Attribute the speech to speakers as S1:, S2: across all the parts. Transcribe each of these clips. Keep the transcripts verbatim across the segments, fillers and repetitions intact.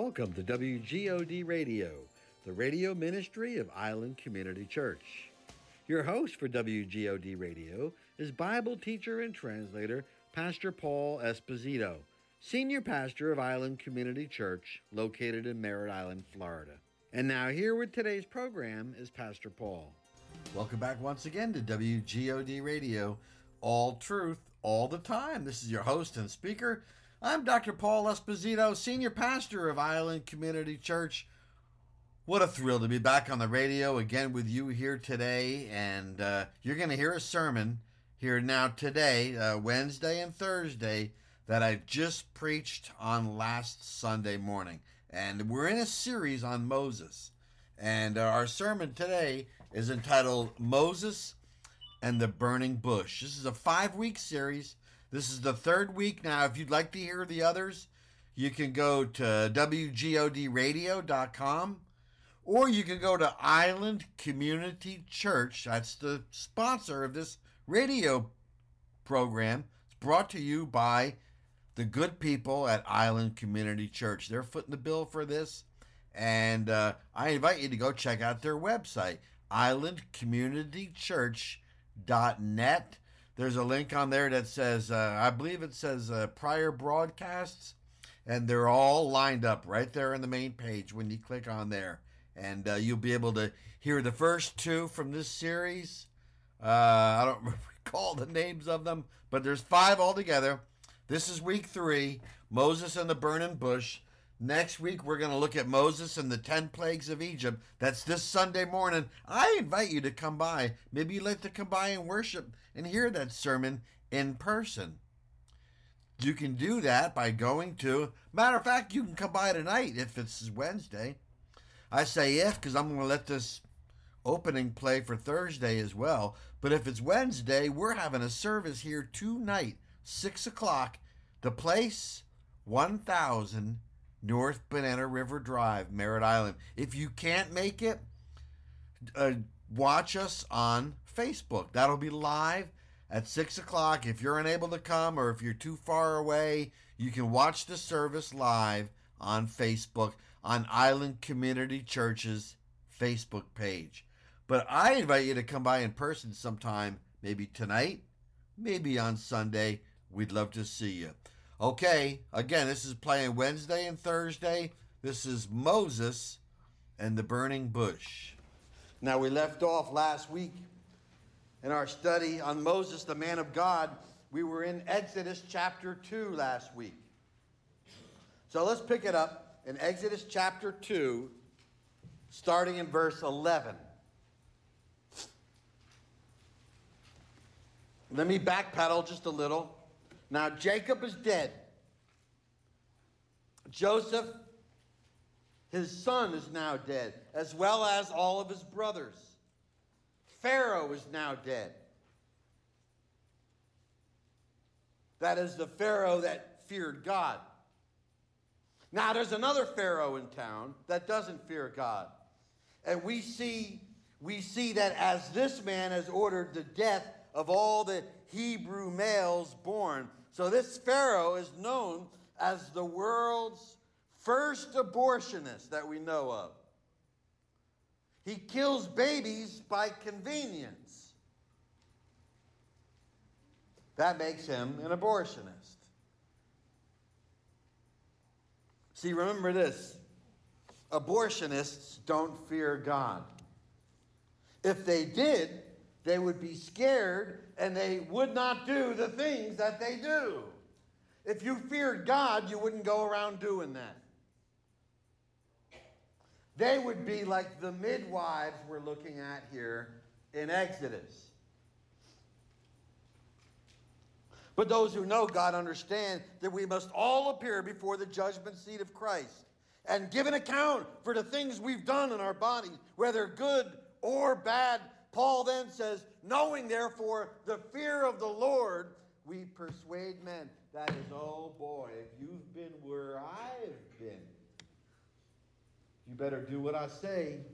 S1: Welcome to W G O D Radio, the radio ministry of Island Community Church. Your host for W G O D Radio is Bible teacher and translator Pastor Paul Esposito, senior pastor of Island Community Church located in Merritt Island, Florida. And now here with today's program is Pastor Paul. Welcome back once again to W G O D Radio, all truth, all the time. This is your host and speaker. I'm Doctor Paul Esposito, senior pastor of Island Community Church. What a thrill to be back on the radio again with you here today. And uh, you're going to hear a sermon here now today, uh, Wednesday and Thursday, that I just preached on last Sunday morning. And we're in a series on Moses. And uh, our sermon today is entitled Moses and the Burning Bush. This is a five-week series. This is the third week now. If you'd like to hear the others, you can go to W G O D radio dot com or you can go to Island Community Church. That's the sponsor of this radio program. It's brought to you by the good people at Island Community Church. They're footing the bill for this, and uh, I invite you to go check out their website, island community church dot net. There's a link on there that says, uh, I believe it says uh, prior broadcasts, and they're all lined up right there on the main page when you click on there. And uh, you'll be able to hear the first two from this series. Uh, I don't recall the names of them, but there's five altogether. This is week three, Moses and the Burning Bush. Next week, we're going to look at Moses and the ten plagues of Egypt. That's this Sunday morning. I invite you to come by. Maybe you'd like to come by and worship and hear that sermon in person. You can do that by going to, matter of fact, you can come by tonight if it's Wednesday. I say if because I'm going to let this opening play for Thursday as well. But if it's Wednesday, we're having a service here tonight, six o'clock. The place, one thousand North Banana River Drive, Merritt Island. If you can't make it, uh, watch us on Facebook. That'll be live at six o'clock. If you're unable to come or if you're too far away, you can watch the service live on Facebook on Island Community Church's Facebook page. But I invite you to come by in person sometime, maybe tonight, maybe on Sunday. We'd love to see you. Okay, again, this is playing Wednesday and Thursday. This is Moses and the Burning Bush. Now, we left off last week in our study on Moses, the man of God. We were in Exodus chapter two last week. So let's pick it up in Exodus chapter two, starting in verse eleven. Let me backpedal just a little. Now, Jacob is dead. Joseph, his son, is now dead, as well as all of his brothers. Pharaoh is now dead. That is the Pharaoh that feared God. Now, there's another Pharaoh in town that doesn't fear God. And we see, we see that as this man has ordered the death of all the Hebrew males born. So this Pharaoh is known as the world's first abortionist that we know of. He kills babies by convenience. That makes him an abortionist. See, remember this. Abortionists don't fear God. If they did, they would be scared and they would not do the things that they do. If you feared God, you wouldn't go around doing that. They would be like the midwives we're looking at here in Exodus. But those who know God understand that we must all appear before the judgment seat of Christ and give an account for the things we've done in our bodies, whether good or bad. Paul then says, knowing therefore the fear of the Lord, we persuade men. That is, oh boy, if you've been where I've been, you better do what I say.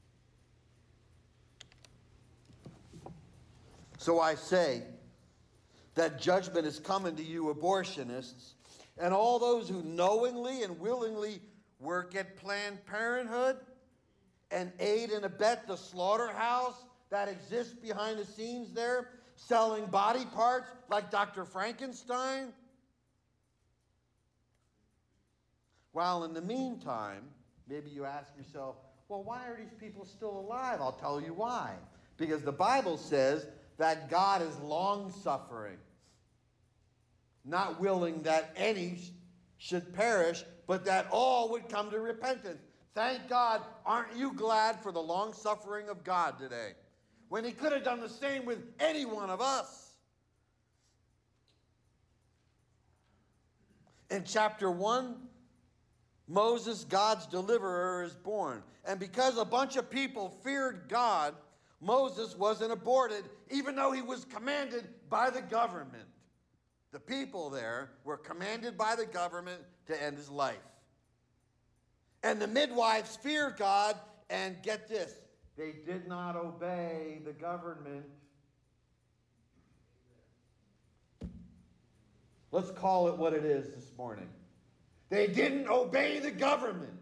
S1: So I say that judgment is coming to you abortionists and all those who knowingly and willingly work at Planned Parenthood and aid and abet the slaughterhouse that exists behind the scenes there, selling body parts like Doctor Frankenstein? While in the meantime, maybe you ask yourself, well, why are these people still alive? I'll tell you why. Because the Bible says that God is long-suffering, not willing that any should perish, but that all would come to repentance. Thank God, aren't you glad for the long-suffering of God today? When he could have done the same with any one of us. In chapter one, Moses, God's deliverer, is born. And because a bunch of people feared God, Moses wasn't aborted, even though he was commanded by the government. The people there were commanded by the government to end his life. And the midwives feared God, and get this, they did not obey the government. Let's call it what it is this morning. They didn't obey the government.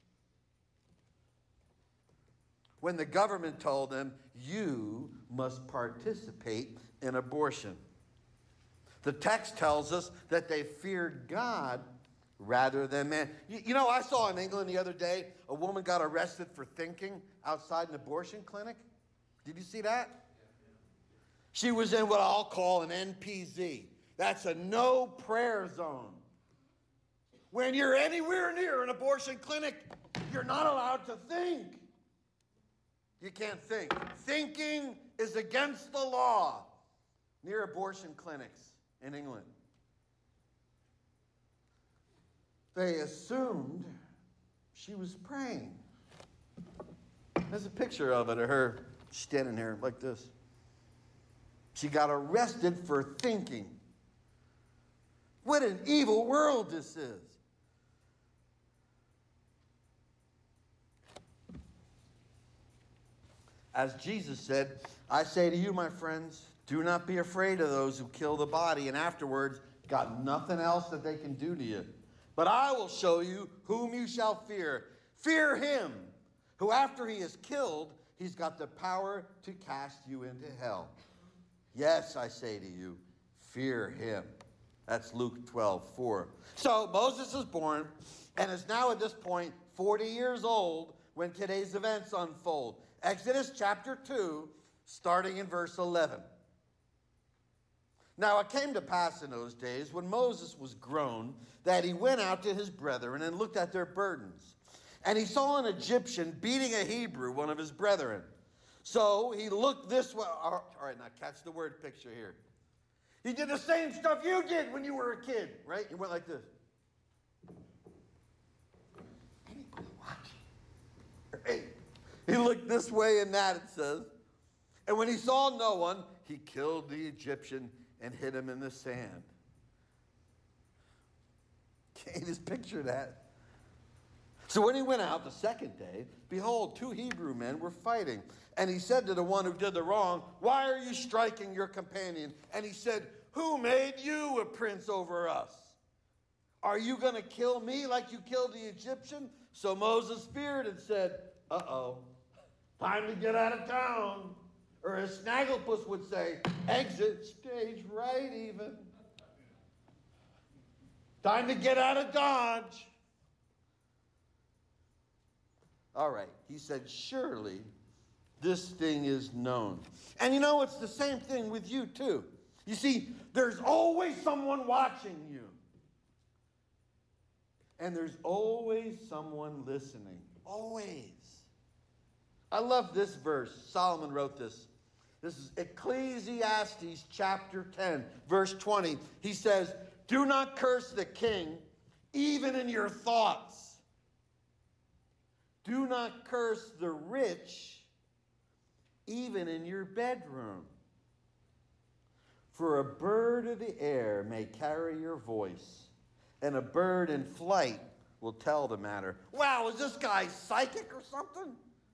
S1: When the government told them, you must participate in abortion. The text tells us that they feared God rather than man. You, you know, I saw in England the other day, a woman got arrested for thinking outside an abortion clinic. Did you see that? She was in what I'll call an N P Z. That's a no prayer zone. When you're anywhere near an abortion clinic, you're not allowed to think. You can't think. Thinking is against the law near abortion clinics in England. They assumed she was praying. There's a picture of it, of her standing there like this. She got arrested for thinking. What an evil world this is. As Jesus said, I say to you, my friends, do not be afraid of those who kill the body and afterwards got nothing else that they can do to you. But I will show you whom you shall fear. Fear him, who after he is killed, he's got the power to cast you into hell. Yes, I say to you, fear him. That's Luke twelve four. So Moses is born and is now at this point forty years old when today's events unfold. Exodus chapter two, starting in verse eleven. Now it came to pass in those days, when Moses was grown, that he went out to his brethren and looked at their burdens. And he saw an Egyptian beating a Hebrew, one of his brethren. So he looked this way. All right, now catch the word picture here. He did the same stuff you did when you were a kid, right? You went like this. Anybody watching? Hey. He looked this way and that, it says. And when he saw no one, he killed the Egyptian and hid him in the sand. Can you just picture that? So when he went out the second day, behold, two Hebrew men were fighting. And he said to the one who did the wrong, why are you striking your companion? And he said, who made you a prince over us? Are you going to kill me like you killed the Egyptian? So Moses feared and said, uh-oh, time to get out of town. Or as Snagglepuss would say, exit stage right even. Time to get out of Dodge. All right, he said, surely this thing is known. And you know, it's the same thing with you too. You see, there's always someone watching you. And there's always someone listening. Always. I love this verse. Solomon wrote this. This is Ecclesiastes chapter ten, verse twenty. He says, do not curse the king, even in your thoughts. Do not curse the rich, even in your bedroom. For a bird of the air may carry your voice, and a bird in flight will tell the matter. Wow, is this guy psychic or something?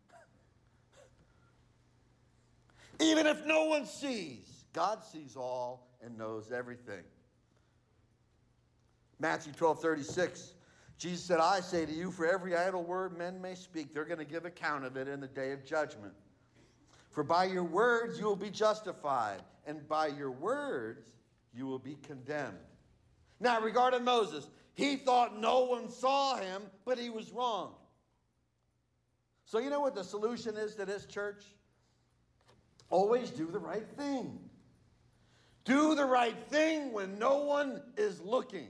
S1: Even if no one sees, God sees all and knows everything. Matthew twelve thirty-six. Jesus said, I say to you, for every idle word men may speak, they're going to give account of it in the day of judgment. For by your words you will be justified, and by your words you will be condemned. Now, regarding Moses, he thought no one saw him, but he was wrong. So you know what the solution is to this, church? Always do the right thing. Do the right thing when no one is looking.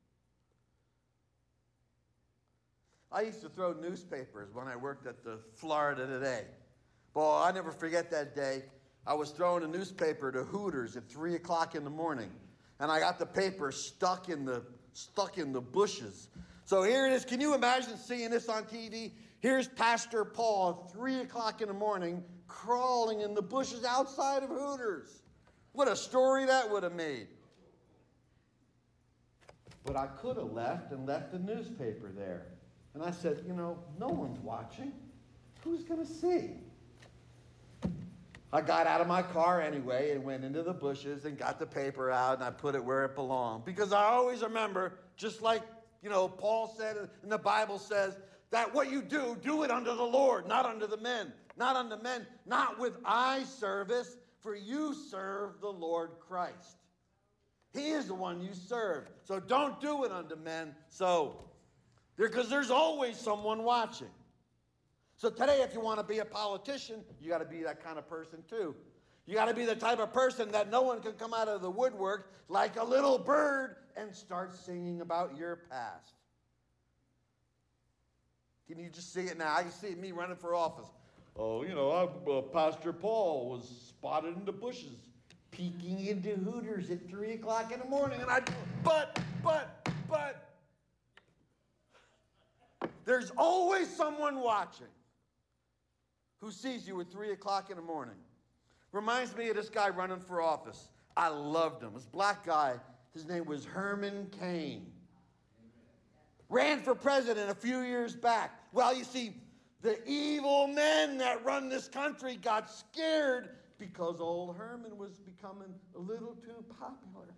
S1: I used to throw newspapers when I worked at the Florida Today. Boy, I never forget that day. I was throwing a newspaper to Hooters at three o'clock in the morning, and I got the paper stuck in the stuck in the bushes. So here it is. Can you imagine seeing this on T V? Here's Pastor Paul at three o'clock in the morning crawling in the bushes outside of Hooters. What a story that would have made. But I could have left and left the newspaper there. And I said, you know, no one's watching. Who's going to see? I got out of my car anyway and went into the bushes and got the paper out and I put it where it belonged. Because I always remember, just like, you know, Paul said and the Bible says, that what you do, do it unto the Lord, not unto the men. Not unto men, not with eye service, for you serve the Lord Christ. He is the one you serve. So don't do it unto men. So, because there's always someone watching. So today, if you want to be a politician, you got to be that kind of person too. You got to be the type of person that no one can come out of the woodwork like a little bird and start singing about your past. Can you just see it now? I can see me running for office. Oh, you know, I, uh, Pastor Paul was spotted in the bushes, peeking into Hooters at three o'clock in the morning, and I, but, but, but. There's always someone watching who sees you at three o'clock in the morning. Reminds me of this guy running for office. I loved him. This black guy, his name was Herman Cain. Ran for president a few years back. Well, you see, the evil men that run this country got scared because old Herman was becoming a little too popular.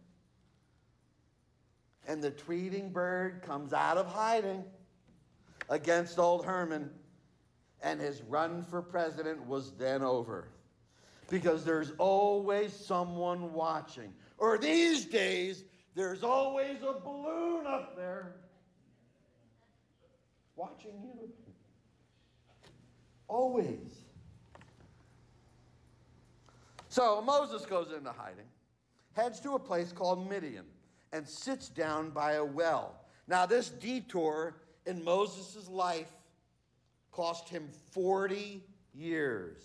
S1: And the tweeting bird comes out of hiding against old Herman, and his run for president was then over. Because there's always someone watching. Or these days, there's always a balloon up there watching you. Always. So Moses goes into hiding, heads to a place called Midian, and sits down by a well. Now, this detour in Moses' life cost him forty years.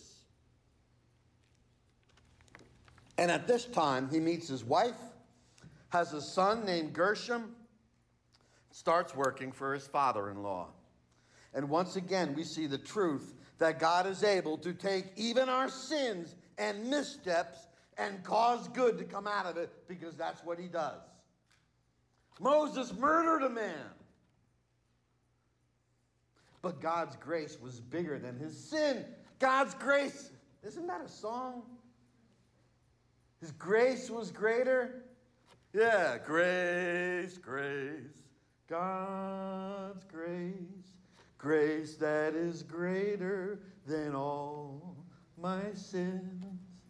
S1: And at this time, he meets his wife, has a son named Gershom, starts working for his father-in-law. And once again, we see the truth that God is able to take even our sins and missteps and cause good to come out of it, because that's what he does. Moses murdered a man. But God's grace was bigger than his sin. God's grace, isn't that a song? His grace was greater. Yeah, grace, grace, God's grace, grace that is greater than all my sins.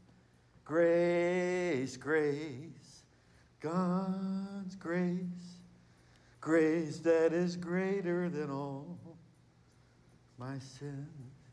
S1: Grace, grace, God's grace, grace that is greater than all my sins.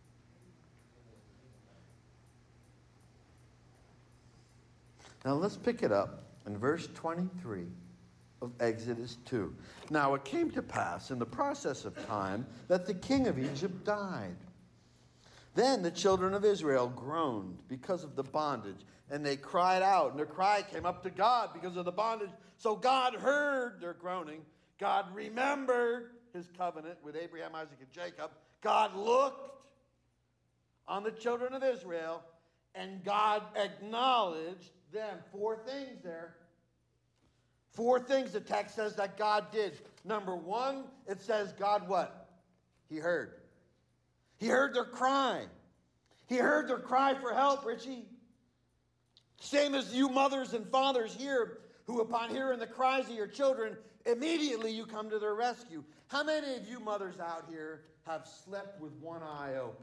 S1: Now let's pick it up in verse twenty-three of Exodus two. Now it came to pass in the process of time that the king of Egypt died. Then the children of Israel groaned because of the bondage, and they cried out, and their cry came up to God because of the bondage. So God heard their groaning. God remembered his covenant with Abraham, Isaac, and Jacob. God looked on the children of Israel, and God acknowledged them. Four things there. Four things the text says that God did. Number one, it says God what? He heard. He heard their cry. He heard their cry for help, Richie. Same as you mothers and fathers here, who upon hearing the cries of your children,
S2: immediately you come to their rescue. How many of you mothers out here have slept with one eye open?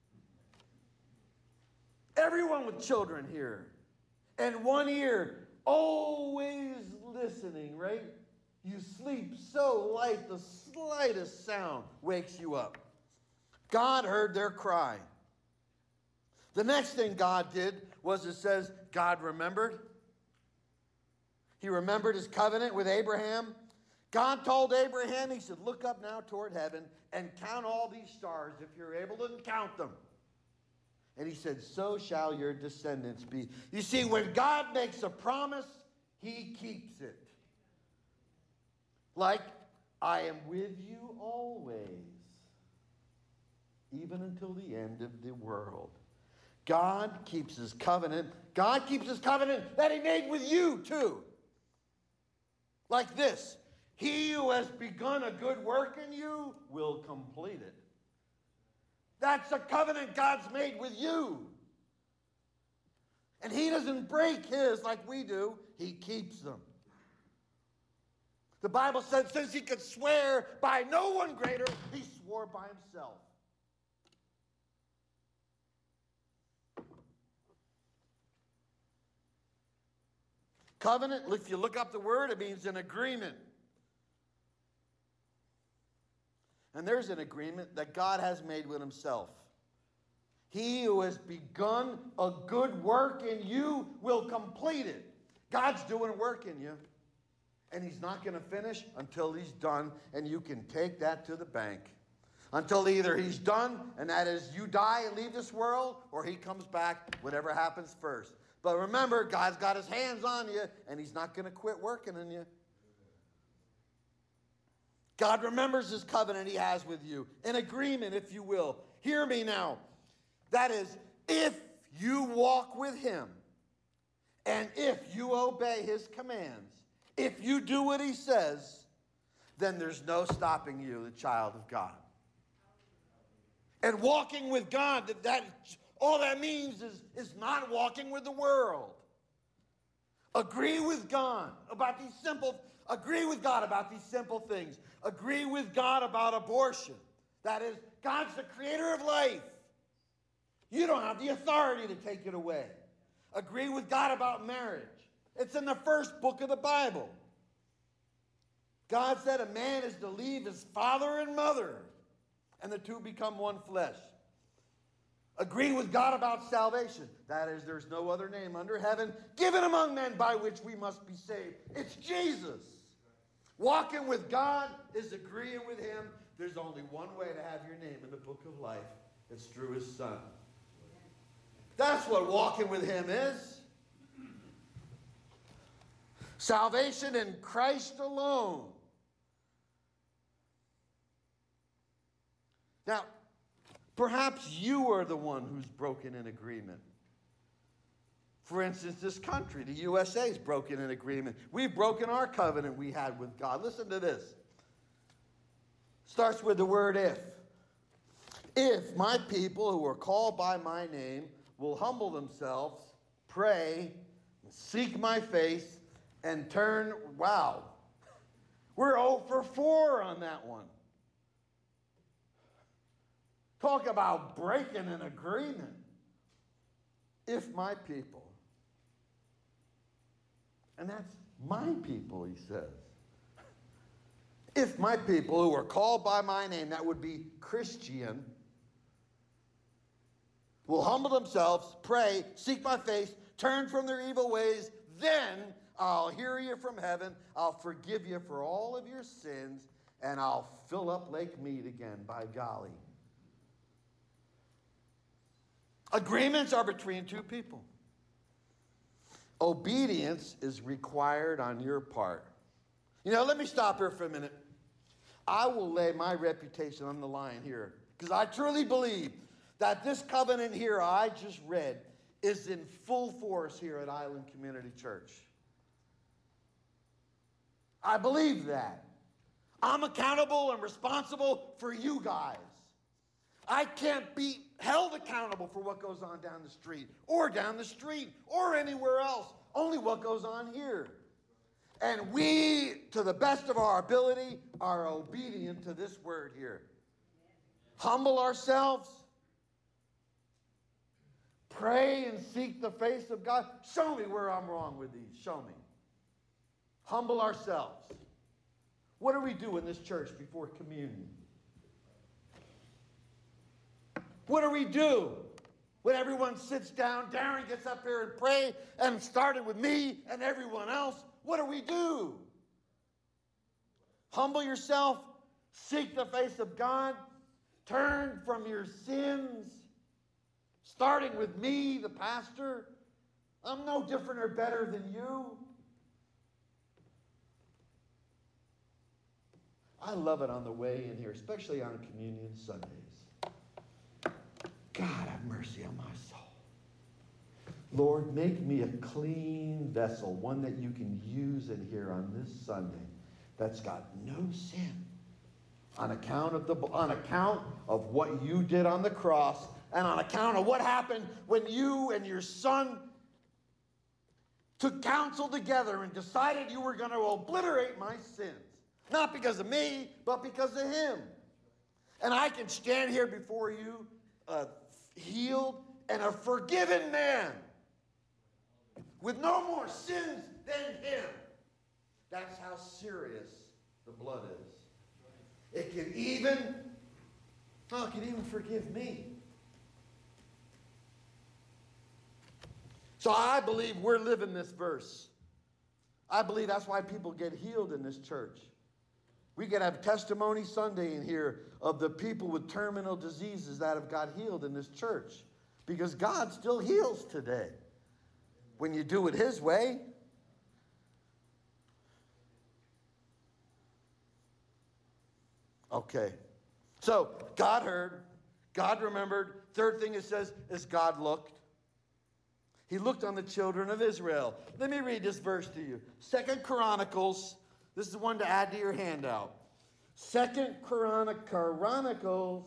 S2: Everyone with children here. And one ear always listening, right? You sleep so light, the slightest sound wakes you up. God heard their cry. The next thing God did was, it says, God remembered. He remembered his covenant with Abraham. God told Abraham, he said, look up now toward heaven and count all these stars if you're able to count them. And he said, so shall your descendants be. You see, when God makes a promise, he keeps it. Like, I am with you always, even until the end of the world. God keeps his covenant. God keeps his covenant that he made with you too. Like this, he who has begun a good work in you will complete it. That's a covenant God's made with you. And he doesn't break his like we do. He keeps them. The Bible says, since he could swear by no one greater, he swore by himself. Covenant, if you look up the word, it means an agreement. And there's an agreement that God has made with himself. He who has begun a good work in you will complete it. God's doing work in you. And he's not going to finish until he's done. And you can take that to the bank. Until either he's done, and that is you die and leave this world, or he comes back, whatever happens first. But remember, God's got his hands on you, and he's not going to quit working in you. God remembers his covenant he has with you. An agreement, if you will. Hear me now. That is, if you walk with him, and if you obey his commands, if you do what he says, then there's no stopping you, the child of God. And walking with God, that, that all that means is, is not walking with the world. Agree with God about these simple, agree with God about these simple things. Agree with God about abortion. That is, God's the creator of life. You don't have the authority to take it away. Agree with God about marriage. It's in the first book of the Bible. God said a man is to leave his father and mother, and the two become one flesh. Agree with God about salvation. That is, there's no other name under heaven given among men by which we must be saved. It's Jesus. Walking with God is agreeing with him. There's only one way to have your name in the book of life. It's through his son. That's what walking with him is. Salvation in Christ alone. Now, perhaps you are the one who's broken in agreement. For instance, this country, the U S A, is broken in agreement. We've broken our covenant we had with God. Listen to this. Starts with the word if. If my people who are called by my name will humble themselves, pray, seek my face, and turn, wow. We're oh for four on that one. Talk about breaking an agreement. If my people, and that's my people, he says. If my people who are called by my name, that would be Christian, will humble themselves, pray, seek my face, turn from their evil ways, then I'll hear you from heaven, I'll forgive you for all of your sins, and I'll fill up Lake Mead again, by golly. Agreements are between two people. Obedience is required on your part. You know, let me stop here for a minute. I will lay my reputation on the line here, because I truly believe that this covenant here I just read is in full force here at Island Community Church. I believe that. I'm accountable and responsible for you guys. I can't be held accountable for what goes on down the street or down the street or anywhere else. Only what goes on here. And we, to the best of our ability, are obedient to this word here. Humble ourselves. Pray and seek the face of God. Show me where I'm wrong with these. Show me. Humble ourselves. What do we do in this church before communion? What do we do when everyone sits down? Darren gets up here and pray, and started with me and everyone else. What do we do? Humble yourself. Seek the face of God. Turn from your sins. Starting with me, the pastor. I'm no different or better than you. I love it on the way in here, especially on Communion Sundays. God, have mercy on my soul. Lord, make me a clean vessel, one that you can use in here on this Sunday that's got no sin. On account of the on account of what you did on the cross, and on account of what happened when you and your son took counsel together and decided you were going to obliterate my sins. Not because of me, but because of him. And I can stand here before you a healed and a forgiven man with no more sins than him. That's how serious the blood is. It can even, oh, it can even forgive me. So I believe we're living this verse. I believe that's why people get healed in this church. We could have Testimony Sunday in here of the people with terminal diseases that have got healed in this church. Because God still heals today. When you do it his way. Okay. So, God heard. God remembered. Third thing it says is God looked. He looked on the children of Israel. Let me read this verse to you. Second Chronicles. This is the one to add to your handout. Second Chronic, Chronicles.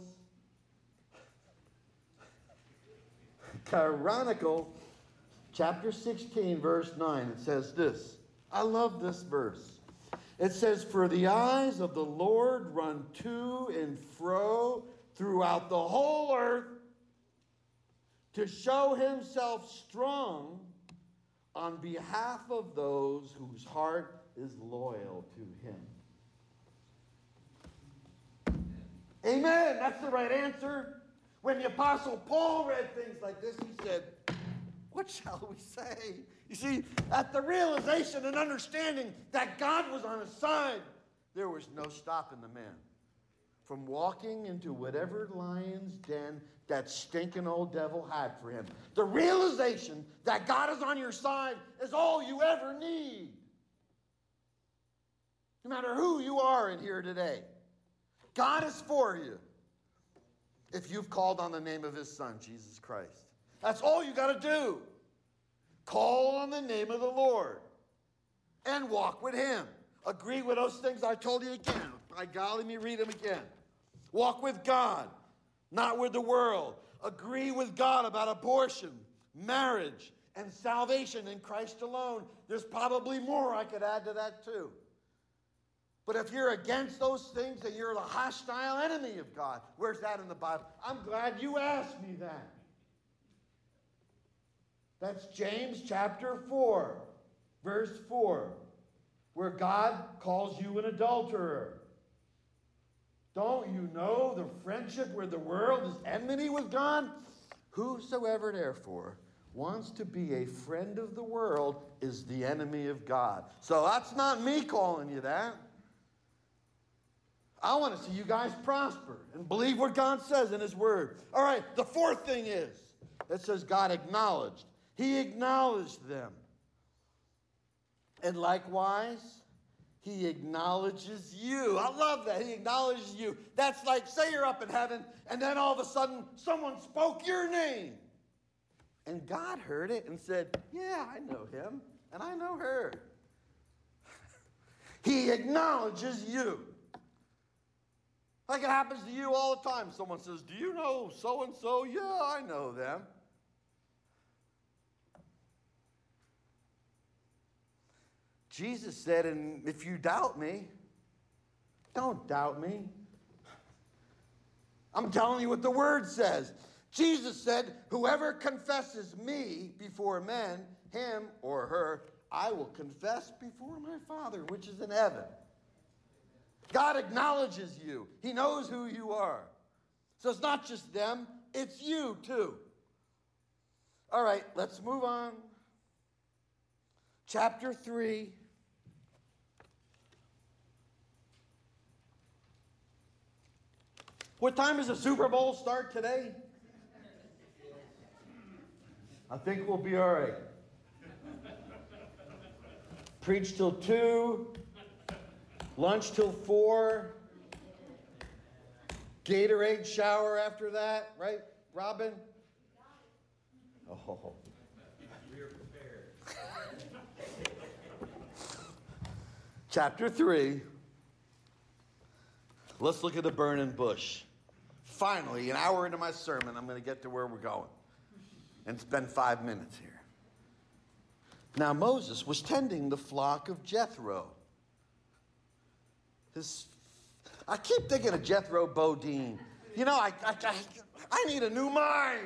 S2: Chronicle, chapter sixteen, verse nine. It says this. I love this verse. It says, "For the eyes of the Lord run to and fro throughout the whole earth to show himself strong on behalf of those whose heart is loyal to him." Amen. That's the right answer. When the Apostle Paul read things like this, he said, what shall we say? You see, at the realization and understanding that God was on his side, there was no stopping the man from walking into whatever lion's den that stinking old devil had for him. The realization that God is on your side is all you ever need. No matter who you are in here today, God is for you if you've called on the name of his son, Jesus Christ. That's all you got to do. Call on the name of the Lord and walk with him. Agree with those things I told you again. By golly, let me read them again. Walk with God, not with the world. Agree with God about abortion, marriage, and salvation in Christ alone. There's probably more I could add to that too. But if you're against those things, then you're the hostile enemy of God. Where's that in the Bible? I'm glad you asked me that. That's James chapter four, verse four, where God calls you an adulterer. Don't you know the friendship where the world is enmity with God? Whosoever therefore wants to be a friend of the world is the enemy of God. So that's not me calling you that. I want to see you guys prosper and believe what God says in his word. All right, the fourth thing is, it says God acknowledged. He acknowledged them. And likewise, he acknowledges you. I love that. He acknowledges you. That's like, say you're up in heaven, and then all of a sudden, someone spoke your name. And God heard it and said, yeah, I know him, and I know her. He acknowledges you. Like it happens to you all the time. Someone says, do you know so-and-so? Yeah, I know them. Jesus said, and if you doubt me, don't doubt me. I'm telling you what the word says. Jesus said, whoever confesses me before men, him or her, I will confess before my Father, which is in heaven. God acknowledges you. He knows who you are. So it's not just them, it's you too. All right, let's move on. Chapter three. What time does the Super Bowl start today? I think we'll be all right. Preach till two. Lunch till four. Gatorade shower after that, right, Robin? Oh. We are prepared. Chapter three. Let's look at the burning bush. Finally, an hour into my sermon, I'm going to get to where we're going and spend five minutes here. Now, Moses was tending the flock of Jethro. His, I keep thinking of Jethro Bodine. You know, I, I, I, I need a new mind.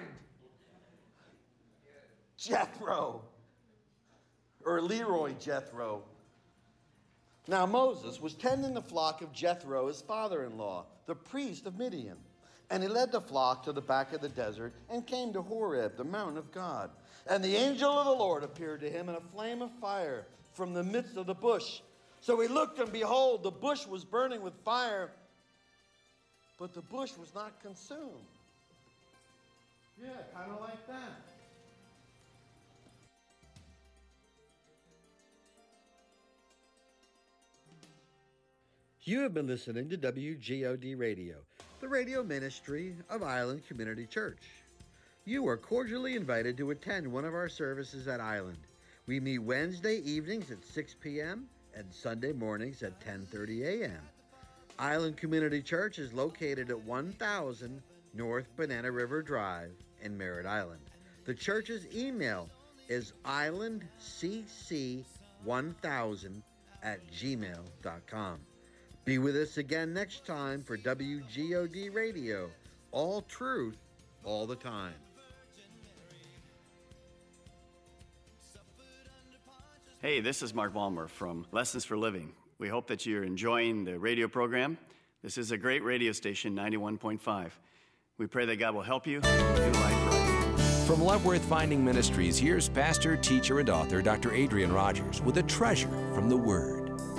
S2: Jethro. Or Leroy Jethro. Now, Moses was tending the flock of Jethro, his father-in-law, the priest of Midian. And he led the flock to the back of the desert and came to Horeb, the mountain of God. And the angel of the Lord appeared to him in a flame of fire from the midst of the bush. So he looked, and behold, the bush was burning with fire, but the bush was not consumed. Yeah, kind of like that.
S1: You have been listening to W G O D Radio, the radio ministry of Island Community Church. You are cordially invited to attend one of our services at Island. We meet Wednesday evenings at six p.m. and Sunday mornings at ten thirty a.m. Island Community Church is located at one thousand North Banana River Drive in Merritt Island. The church's email is island c c one thousand at gmail dot com. Be with us again next time for W G O D Radio, all truth, all the time.
S3: Hey, this is Mark Ballmer from Lessons for Living. We hope that you're enjoying the radio program. This is a great radio station, ninety-one point five. We pray that God will help you do life right.
S4: From Loveworth Finding Ministries, here's pastor, teacher, and author Doctor Adrian Rogers with a treasure from the Word.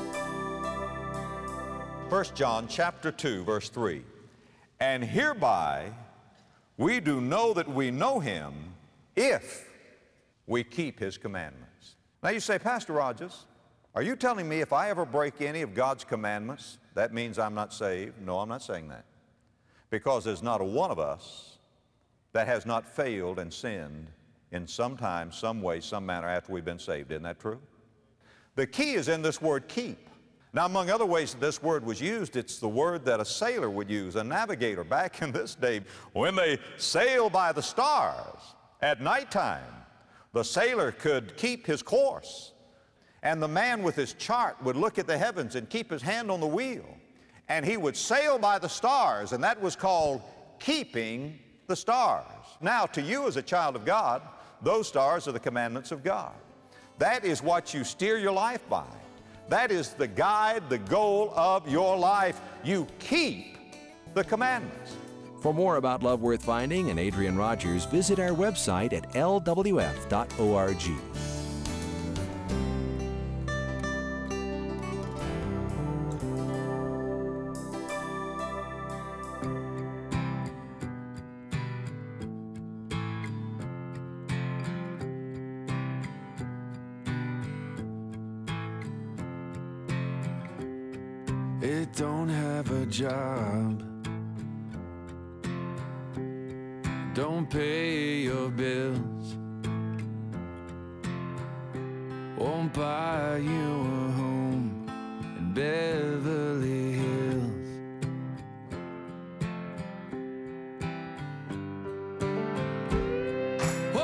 S5: First John chapter two, verse three. And hereby we do know that we know him if we keep his commandments. Now you say, Pastor Rogers, are you telling me if I ever break any of God's commandments, that means I'm not saved? No, I'm not saying that. Because there's not a one of us that has not failed and sinned in some time, some way, some manner after we've been saved. Isn't that true? The key is in this word keep. Now, among other ways that this word was used, it's the word that a sailor would use, a navigator back in this day. When they sail by the stars at nighttime, the sailor could keep his course. And the man with his chart would look at the heavens and keep his hand on the wheel. And he would sail by the stars, and that was called keeping the stars. Now, to you as a child of God, those stars are the commandments of God. That is what you steer your life by. That is the guide, the goal of your life. You keep the commandments.
S4: For more about Love Worth Finding and Adrian Rogers, visit our website at l w f dot org.
S6: It don't have a job, don't pay your bills, won't buy you a home in Beverly